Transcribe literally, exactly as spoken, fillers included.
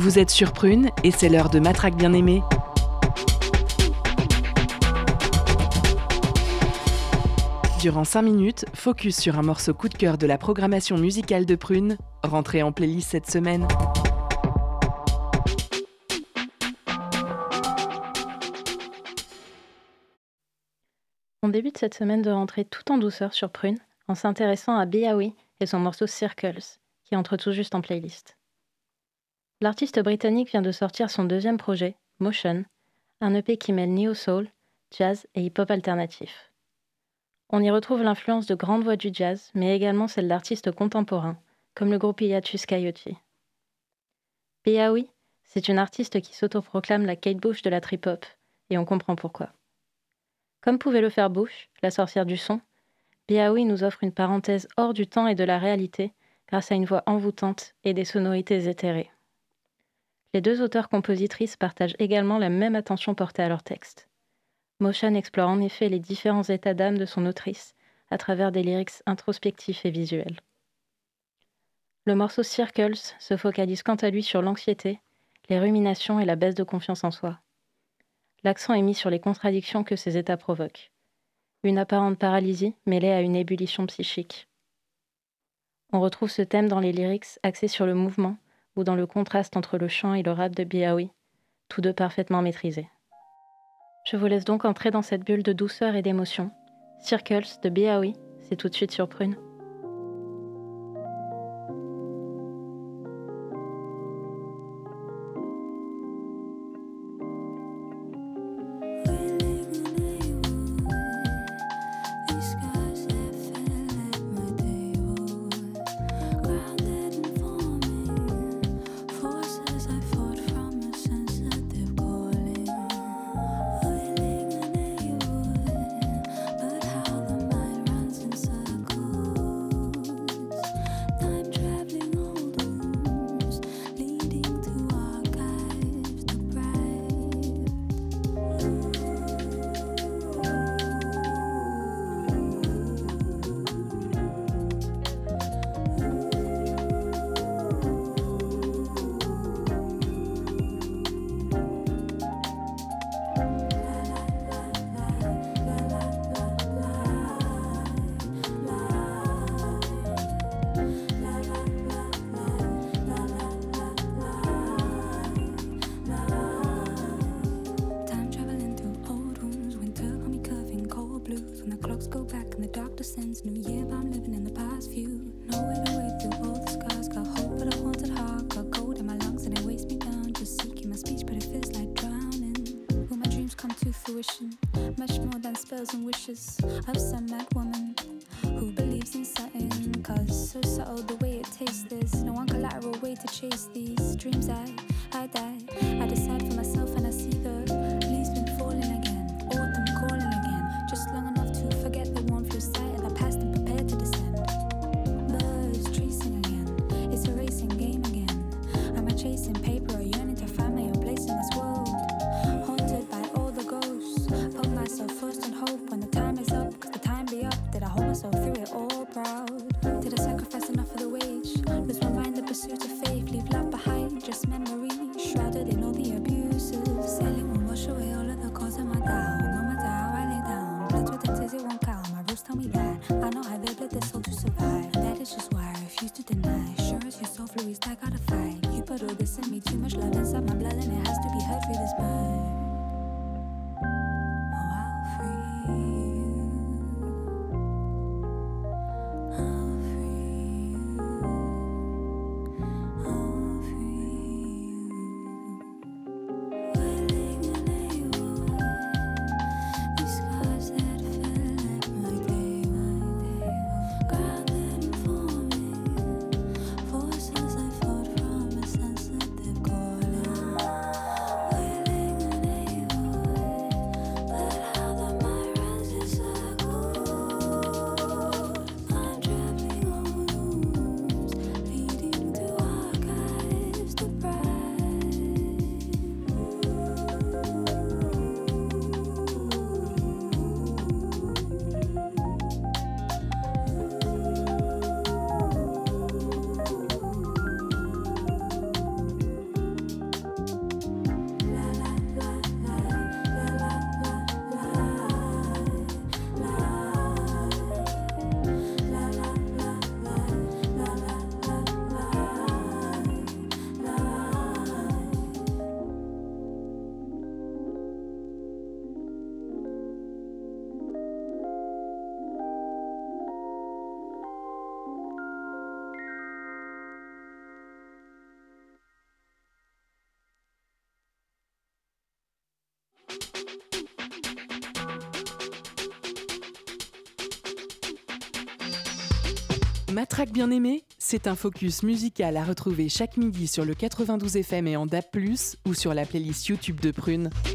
Vous êtes sur Prune et c'est l'heure de Matraque bien-aimée. Durant cinq minutes, focus sur un morceau coup de cœur de la programmation musicale de Prune, rentré en playlist cette semaine. On débute cette semaine de rentrée tout en douceur sur Prune, en s'intéressant à Biaoui et son morceau Circles, qui entre tout juste en playlist. L'artiste britannique vient de sortir son deuxième projet, Motion, un E P qui mêle neo-soul, jazz et hip-hop alternatif. On y retrouve l'influence de grandes voix du jazz, mais également celle d'artistes contemporains, comme le groupe Hiatus Kaiyote. Biaoui, c'est une artiste qui s'autoproclame la Kate Bush de la trip-hop, et on comprend pourquoi. Comme pouvait le faire Bush, la sorcière du son, Biaoui nous offre une parenthèse hors du temps et de la réalité grâce à une voix envoûtante et des sonorités éthérées. Les deux auteurs-compositrices partagent également la même attention portée à leur texte. Motion explore en effet les différents états d'âme de son autrice à travers des lyrics introspectifs et visuels. Le morceau Circles se focalise quant à lui sur l'anxiété, les ruminations et la baisse de confiance en soi. L'accent est mis sur les contradictions que ces états provoquent. Une apparente paralysie mêlée à une ébullition psychique. On retrouve ce thème dans les lyrics axés sur le mouvement ou dans le contraste entre le chant et le rap de Biaoui, tous deux parfaitement maîtrisés. Je vous laisse donc entrer dans cette bulle de douceur et d'émotion. Circles de Biaoui, c'est tout de suite sur Prune. Much more than spells and wishes of some mad woman who believes in something. Cause so subtle the way it tastes, there's no one collateral way to chase these dreams. I, I die, I decide for myself and I see the leaves been falling again, autumn calling again, just long enough to forget the warmth through sight of the past and prepare to descend. Birds tracing again, it's a racing game again. Am I chasing paper or yearning to find my own place in this world? Haunted by all the ghosts, put myself first and hope when the time is up, cause the time be up. Did I hold myself through it all proud? Did I sacrifice enough for the wage? Lose my mind, the pursuit of faith, leave love behind, just memories shrouded in all the abuses. Sailing will wash away all of the cause of my down. No matter how I lay down, blood with the tears it won't count. My roots tell me that I know how they bled their soul to survive. That is just why I refuse to deny. Sure as your soul fluids, I gotta fight. You put all this in me, too much love inside my blood, and it has to be heard through this burn. Willing and Matraque bien-aimée, c'est un focus musical à retrouver chaque midi sur le quatre-vingt-douze F M et en D A B plus, ou sur la playlist YouTube de Prune.